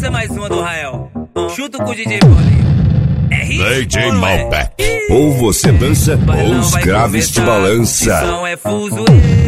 Essa é mais uma do Rael. Chuto com o DJ Paulinho. É hit DJ ou não é? Malbec. Ou você dança ou os graves te balança. Som é fuzuê.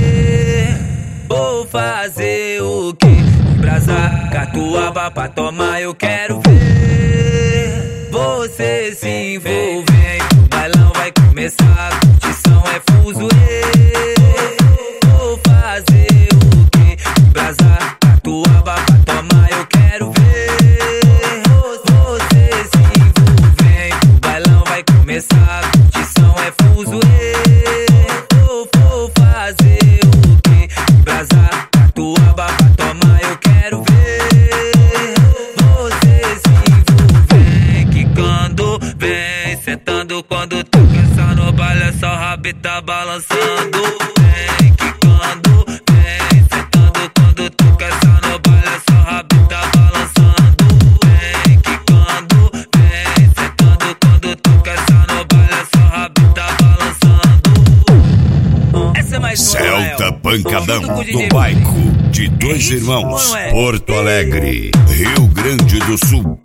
Vou fazer o que? Embrasar catuaba pra tomar, eu quero ver você se envolver. O bailão vai começar, a curtição é fuzuê. Vou fazer o que? Embrasar catuaba pra tomar, eu quero ver você se envolver. O bailão vai começar, a curtição é fuzuê. Vou fazer o que? Embrasar catuaba pra tomar, eu quero ver você se envolver. Quicando, vem sentando quando tu pensa no baile, é só o rabo tá balançando. Vem quicando, vem sentando quando tu pensa no baile, é só o rabo tá balançando. Vem quicando, vem sentando quando tu pensa no baile, é só o rabo tá balançando. Essa é mais uma, Celta Pancadão Junto com o DJ do Bairro de Dois É isso Irmãos, ou não é? Porto Alegre, Rio Grande do Sul.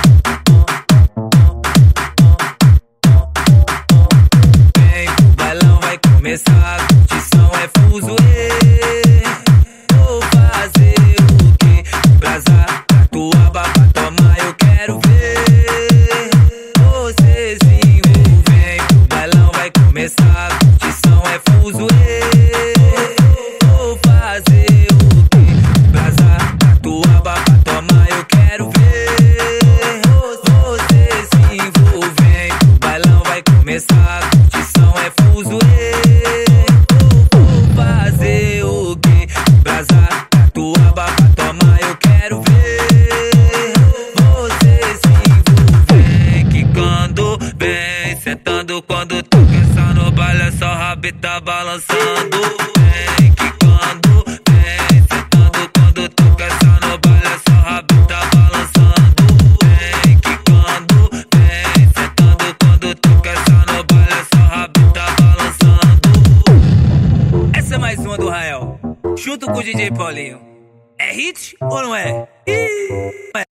Vem, o bailão vai começar, a curtição é fuzuê. Vou fazer o que? Embrasar catuaba pra tomar, eu quero ver você se envolver. O bailão vai começar, a curtição é fuzuê. Vou fazer o que? Embrasar catuaba pra tomar, eu quero ver você se envolver. O bailão vai começar, a curtição é fuzuê. Vou fazer o que? Embrasar catuaba pra tomar, eu quero ver você se envolver. Quicando, vem sentando quando tu pensa no baile, é só o rabo tá balançando. Vem quicando, vem sentando quando tu pensa no baile, é só o rabo tá balançando. Vem quicando, vem sentando quando tu pensa no baile, é só o rabo tá balançando. Essa é mais uma do Rael. Chuto com o DJ Paulinho. É hit ou não é? Ih, é.